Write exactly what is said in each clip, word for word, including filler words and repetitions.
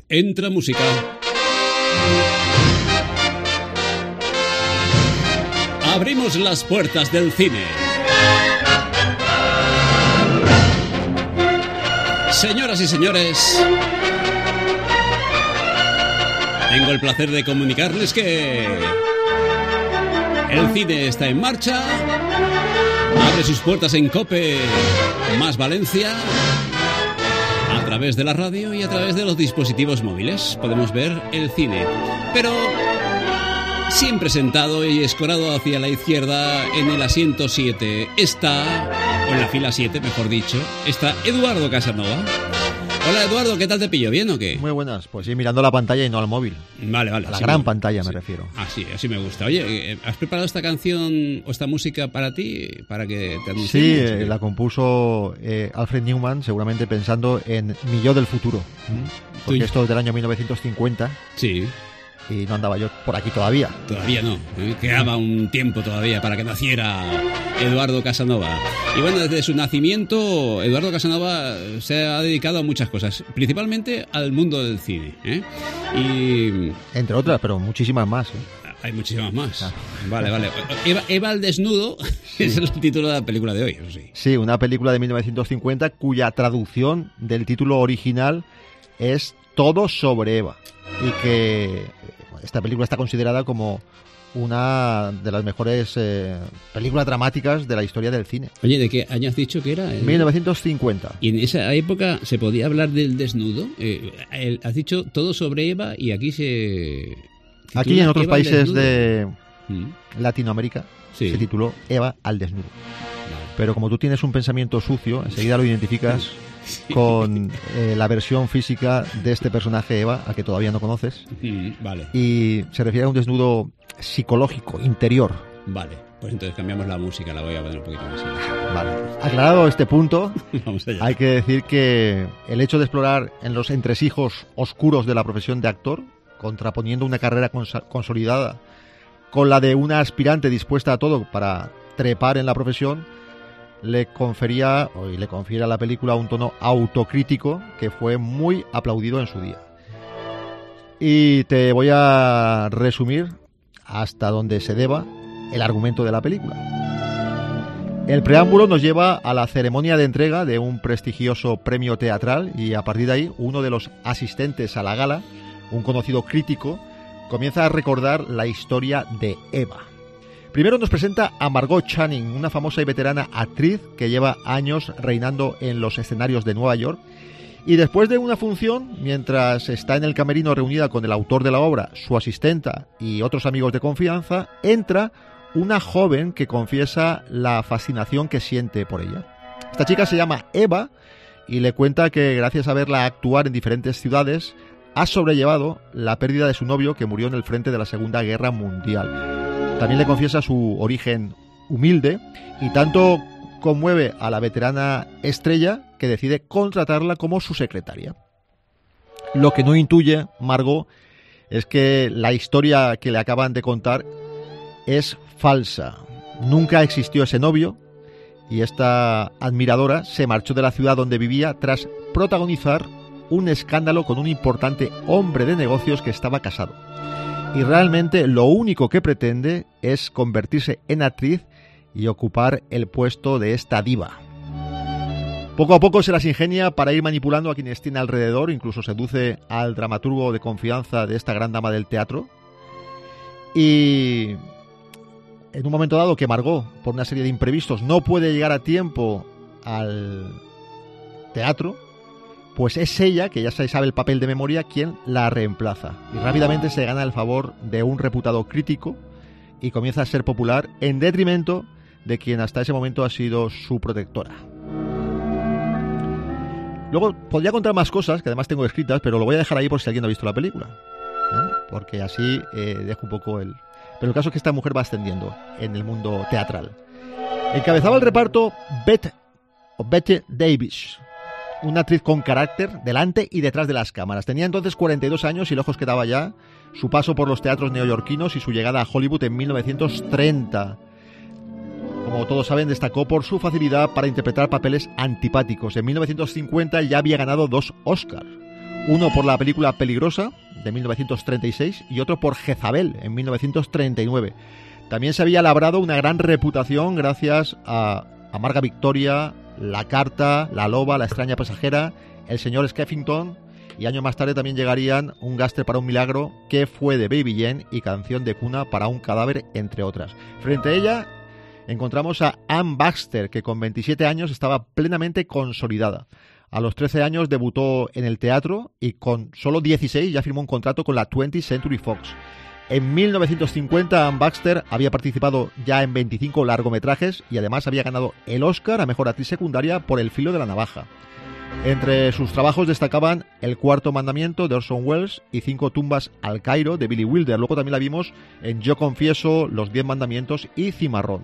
Entra música. Abrimos las puertas del cine. Señoras y señores, tengo el placer de comunicarles que el cine está en marcha. Abre sus puertas en COPE más Valencia. A través de la radio y a través de los dispositivos móviles podemos ver el cine. Pero siempre sentado y escorado hacia la izquierda en el asiento siete está, o en la fila siete mejor dicho, está Eduardo Casanova. Hola Eduardo, ¿qué tal te pillo? ¿Bien o qué? Muy buenas, pues sí, mirando la pantalla y no al móvil. Vale, vale. A la sí, gran me, pantalla sí. me refiero. Ah, sí, así me gusta. Oye, ¿has preparado esta canción o esta música para ti? Para que te anunciemos. Sí, eh, la compuso eh, Alfred Newman, seguramente pensando en mi yo del futuro. ¿Mm? Porque Tú... esto es del año mil novecientos cincuenta. Sí. Y no andaba yo por aquí todavía. Todavía no, ¿eh? Quedaba un tiempo todavía para que naciera Eduardo Casanova. Y bueno, desde su nacimiento, Eduardo Casanova se ha dedicado a muchas cosas, principalmente al mundo del cine, ¿eh? Y... entre otras, pero muchísimas más, ¿eh? Hay muchísimas más. Claro. Vale, vale. Eva, Eva al desnudo, sí. Es el título de la película de hoy, eso sí. Sí, una película de mil novecientos cincuenta cuya traducción del título original es Todo sobre Eva. Y que esta película está considerada como una de las mejores eh, películas dramáticas de la historia del cine. Oye, ¿de qué año has dicho que era? mil novecientos cincuenta. ¿Y en esa época se podía hablar del desnudo? Eh, el, has dicho todo sobre Eva y aquí se... Aquí en otros Eva países de ¿Mm? Latinoamérica sí. Se tituló Eva al desnudo. Vale. Pero como tú tienes un pensamiento sucio, enseguida lo identificas sí. con eh, la versión física de este personaje Eva, al que todavía no conoces. Mm, vale. Y se refiere a un desnudo psicológico, interior. Vale, pues entonces cambiamos la música, la voy a poner un poquito más. Vale. Aclarado este punto, Vamos allá. Hay que decir que el hecho de explorar en los entresijos oscuros de la profesión de actor, contraponiendo una carrera cons- consolidada con la de una aspirante dispuesta a todo para trepar en la profesión, le confería, o le confiere a la película un tono autocrítico que fue muy aplaudido en su día. Y te voy a resumir hasta donde se deba el argumento de la película. El preámbulo nos lleva a la ceremonia de entrega de un prestigioso premio teatral y a partir de ahí uno de los asistentes a la gala, un conocido crítico, comienza a recordar la historia de Eva. Primero nos presenta a Margot Channing, una famosa y veterana actriz que lleva años reinando en los escenarios de Nueva York. Y después de una función, mientras está en el camerino reunida con el autor de la obra, su asistenta y otros amigos de confianza, entra una joven que confiesa la fascinación que siente por ella. Esta chica se llama Eva y le cuenta que gracias a verla actuar en diferentes ciudades, ha sobrellevado la pérdida de su novio que murió en el frente de la Segunda Guerra Mundial. También le confiesa su origen humilde y tanto conmueve a la veterana estrella que decide contratarla como su secretaria. Lo que no intuye Margot es que la historia que le acaban de contar es falsa. Nunca existió ese novio y esta admiradora se marchó de la ciudad donde vivía tras protagonizar un escándalo con un importante hombre de negocios que estaba casado. Y realmente lo único que pretende es convertirse en actriz y ocupar el puesto de esta diva. Poco a poco se las ingenia para ir manipulando a quienes tiene alrededor, incluso seduce al dramaturgo de confianza de esta gran dama del teatro. Y en un momento dado que Margot, por una serie de imprevistos, no puede llegar a tiempo al teatro, pues es ella, que ya se sabe el papel de memoria, quien la reemplaza. Y rápidamente se gana el favor de un reputado crítico y comienza a ser popular en detrimento de quien hasta ese momento ha sido su protectora. Luego podría contar más cosas, que además tengo escritas, pero lo voy a dejar ahí por si alguien no ha visto la película, ¿eh? Porque así eh, dejo un poco el... Pero el caso es que esta mujer va ascendiendo en el mundo teatral. Encabezaba el reparto Bette, o Bette Davis, una actriz con carácter delante y detrás de las cámaras. Tenía entonces cuarenta y dos años y lejos quedaba ya su paso por los teatros neoyorquinos y su llegada a Hollywood en mil novecientos treinta. Como todos saben, destacó por su facilidad para interpretar papeles antipáticos. En mil novecientos cincuenta ya había ganado dos Oscars. Uno por la película Peligrosa, de mil novecientos treinta y seis, y otro por Jezabel, en mil novecientos treinta y nueve. También se había labrado una gran reputación gracias a Amarga Victoria, La Carta, La Loba, La Extraña Pasajera, El señor Skeffington, y años más tarde también llegarían Un Gáster para un Milagro, Que fue de Baby Jane y Canción de Cuna para un Cadáver, entre otras. Frente a ella encontramos a Anne Baxter, que con veintisiete años estaba plenamente consolidada. A los trece años debutó en el teatro y con solo dieciséis ya firmó un contrato con la twentieth Century Fox. En mil novecientos cincuenta, Anne Baxter había participado ya en veinticinco largometrajes y además había ganado el Oscar a Mejor Actriz Secundaria por El filo de la navaja. Entre sus trabajos destacaban El cuarto mandamiento de Orson Welles y Cinco tumbas al Cairo de Billy Wilder. Luego también la vimos en Yo confieso, Los diez mandamientos y Cimarrón.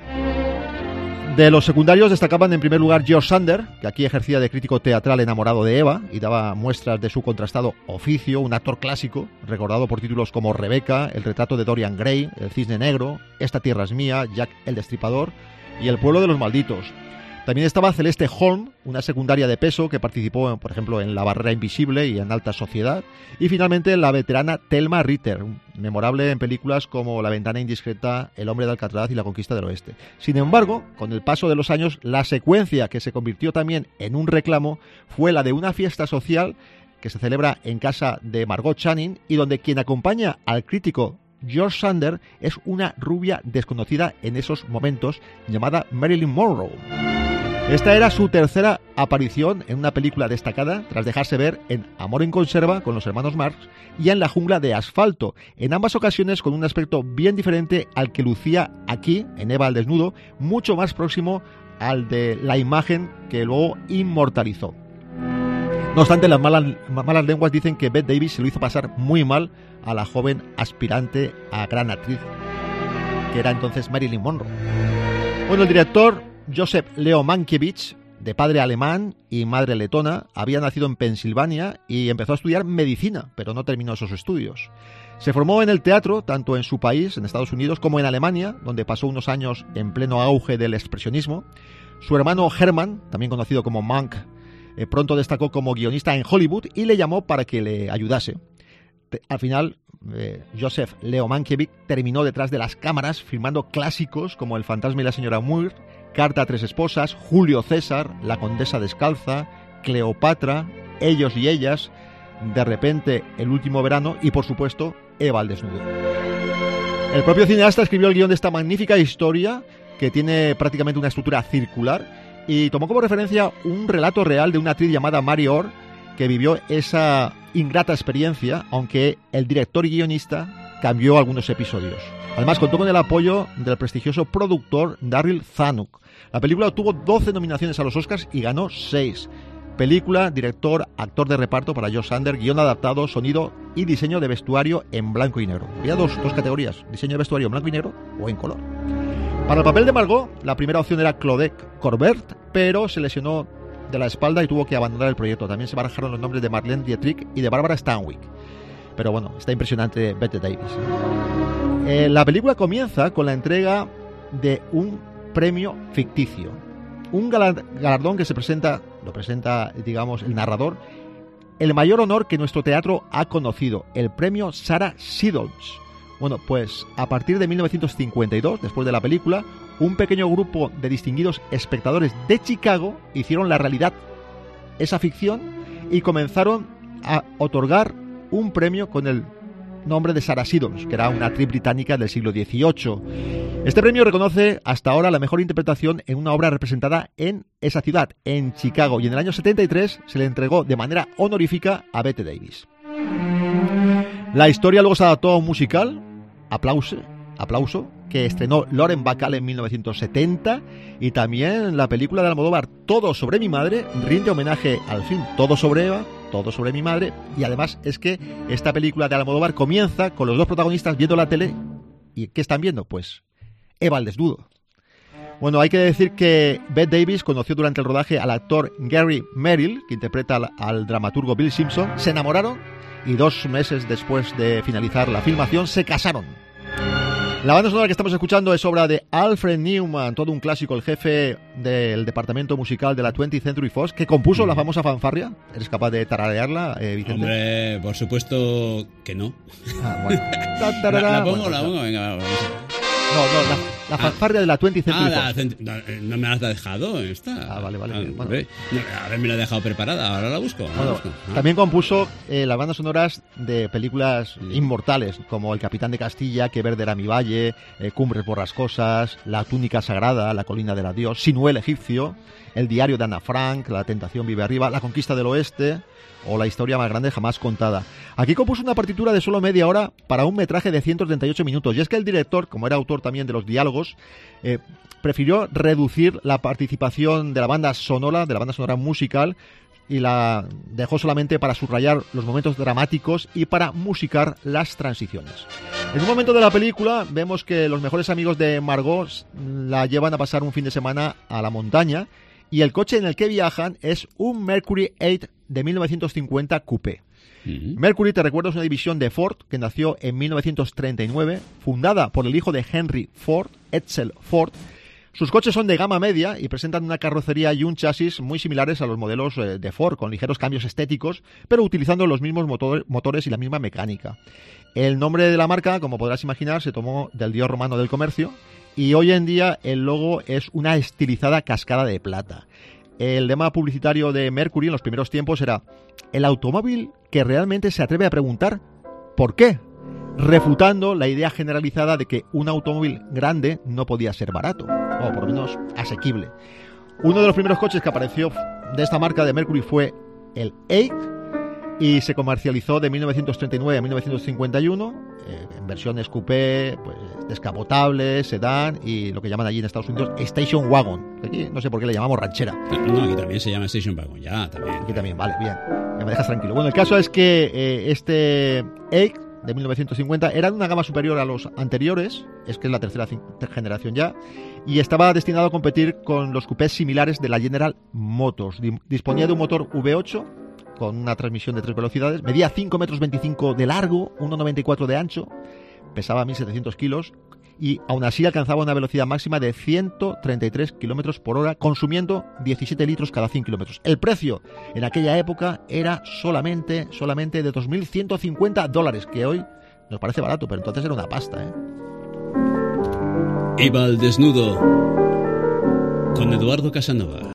De los secundarios destacaban en primer lugar George Sander, que aquí ejercía de crítico teatral enamorado de Eva y daba muestras de su contrastado oficio, un actor clásico, recordado por títulos como Rebeca, El retrato de Dorian Gray, El cisne negro, Esta tierra es mía, Jack el destripador y El pueblo de los malditos. También estaba Celeste Holm, una secundaria de peso que participó, por ejemplo, en La barrera invisible y en Alta sociedad. Y finalmente la veterana Thelma Ritter, memorable en películas como La ventana indiscreta, El hombre de Alcatraz y La conquista del oeste. Sin embargo, con el paso de los años, la secuencia que se convirtió también en un reclamo fue la de una fiesta social que se celebra en casa de Margot Channing y donde quien acompaña al crítico George Sander es una rubia desconocida en esos momentos llamada Marilyn Monroe. Esta era su tercera aparición en una película destacada tras dejarse ver en Amor en conserva con los hermanos Marx y en La jungla de asfalto, en ambas ocasiones con un aspecto bien diferente al que lucía aquí, en Eva al desnudo, mucho más próximo al de la imagen que luego inmortalizó. No obstante, las malas, malas lenguas dicen que Bette Davis se lo hizo pasar muy mal a la joven aspirante a gran actriz, que era entonces Marilyn Monroe. Bueno, el director Joseph Leo Mankiewicz, de padre alemán y madre letona, había nacido en Pensilvania y empezó a estudiar medicina, pero no terminó esos estudios. Se formó en el teatro, tanto en su país, en Estados Unidos, como en Alemania, donde pasó unos años en pleno auge del expresionismo. Su hermano Hermann, también conocido como Mank, eh, pronto destacó como guionista en Hollywood y le llamó para que le ayudase. Al final, eh, Joseph Leo Mankiewicz terminó detrás de las cámaras firmando clásicos como El fantasma y la señora Moore, Carta a tres esposas, Julio César, La condesa descalza, Cleopatra, Ellos y ellas, De repente, El último verano y, por supuesto, Eva al desnudo. El propio cineasta escribió el guión de esta magnífica historia que tiene prácticamente una estructura circular y tomó como referencia un relato real de una actriz llamada Mary Orr que vivió esa ingrata experiencia, aunque el director y guionista cambió algunos episodios. Además, contó con el apoyo del prestigioso productor Daryl Zanuck. La película obtuvo doce nominaciones a los Oscars y ganó seis. Película, director, actor de reparto para George Sander, guión adaptado, sonido y diseño de vestuario en blanco y negro. Había dos, dos categorías, diseño de vestuario en blanco y negro o en color. Para el papel de Margot, la primera opción era Claudette Colbert, pero se lesionó de la espalda y tuvo que abandonar el proyecto. También se barajaron los nombres de Marlene Dietrich y de Barbara Stanwyck. Pero bueno, está impresionante Bette Davis. Eh, la película comienza con la entrega de un premio ficticio. Un galardón que se presenta, lo presenta, digamos, el narrador, el mayor honor que nuestro teatro ha conocido, el premio Sarah Siddons. Bueno, pues a partir de mil novecientos cincuenta y dos, después de la película, un pequeño grupo de distinguidos espectadores de Chicago hicieron la realidad esa ficción y comenzaron a otorgar un premio con el nombre de Sarah Siddons, que era una actriz británica del siglo dieciocho. Este premio reconoce hasta ahora la mejor interpretación en una obra representada en esa ciudad, en Chicago, y en el año setenta y tres se le entregó de manera honorífica a Bette Davis. La historia luego se adaptó a un musical, Aplauso, Aplauso, que estrenó Lauren Bacall en mil novecientos setenta, y también la película de Almodóvar Todo sobre mi madre rinde homenaje al film Todo sobre Eva, Todo sobre mi madre, y además es que esta película de Almodóvar comienza con los dos protagonistas viendo la tele. ¿Y qué están viendo? Pues Eva al desnudo. Bueno, hay que decir que Bette Davis conoció durante el rodaje al actor Gary Merrill, que interpreta al, al dramaturgo Bill Simpson. Se enamoraron y dos meses después de finalizar la filmación se casaron. La banda sonora que estamos escuchando es obra de Alfred Newman, todo un clásico, el jefe del departamento musical de la twentieth Century Fox, que compuso mm. la famosa fanfarria. ¿Eres capaz de tararearla, eh, Vicente? Hombre, por supuesto que no. Ah, bueno. la, la pongo, bueno, la pongo, venga, vamos. No, no, la, la fanfarria ah, de la twentieth Century ah, Fox. La, no, no me la has dejado esta. Ah, vale, vale. Ah, bueno. A ver, me la he dejado preparada, ahora la busco. Bueno, la busco. Ah. También compuso eh, las bandas sonoras de películas sí. inmortales, como El Capitán de Castilla, Que verde era mi valle, eh, Cumbres borrascosas, La túnica sagrada, La colina del adiós, Sinué el egipcio, El diario de Ana Frank, La tentación vive arriba, La conquista del oeste o La historia más grande jamás contada. Aquí compuso una partitura de solo media hora para un metraje de ciento treinta y ocho minutos. Y es que el director, como era autor también de los diálogos, eh, prefirió reducir la participación de la banda sonora, de la banda sonora musical, y la dejó solamente para subrayar los momentos dramáticos y para musicar las transiciones. En un momento de la película vemos que los mejores amigos de Margot la llevan a pasar un fin de semana a la montaña, y el coche en el que viajan es un Mercury ocho de mil novecientos cincuenta Coupé. Uh-huh. Mercury, te recuerdo, es una división de Ford que nació en mil novecientos treinta y nueve, fundada por el hijo de Henry Ford, Edsel Ford. Sus coches son de gama media y presentan una carrocería y un chasis muy similares a los modelos de Ford, con ligeros cambios estéticos, pero utilizando los mismos motor- motores y la misma mecánica. El nombre de la marca, como podrás imaginar, se tomó del dios romano del comercio, y hoy en día el logo es una estilizada cascada de plata. El lema publicitario de Mercury en los primeros tiempos era: el automóvil que realmente se atreve a preguntar ¿por qué?, refutando la idea generalizada de que un automóvil grande no podía ser barato, o por lo menos asequible. Uno de los primeros coches que apareció de esta marca de Mercury fue el ocho, y se comercializó de mil novecientos treinta y nueve a mil novecientos cincuenta y uno, eh, en versiones coupé, pues, descapotables, sedán y lo que llaman allí en Estados Unidos Station Wagon. Aquí no sé por qué le llamamos ranchera. No, aquí también se llama Station Wagon, ya, también. Aquí también, vale, bien, ya me dejas tranquilo. Bueno, el caso es que eh, este ocho de mil novecientos cincuenta era de una gama superior a los anteriores, es que es la tercera generación ya, y estaba destinado a competir con los coupés similares de la General Motors. Disponía de un motor V ocho con una transmisión de tres velocidades, medía cinco metros veinticinco de largo, uno noventa y cuatro de ancho, pesaba mil setecientos kilos y aún así alcanzaba una velocidad máxima de ciento treinta y tres kilómetros por hora, consumiendo diecisiete litros cada cien kilómetros. El precio en aquella época era solamente, solamente de dos mil ciento cincuenta dólares, que hoy nos parece barato, pero entonces era una pasta, ¿eh? Iba al desnudo con Eduardo Casanova.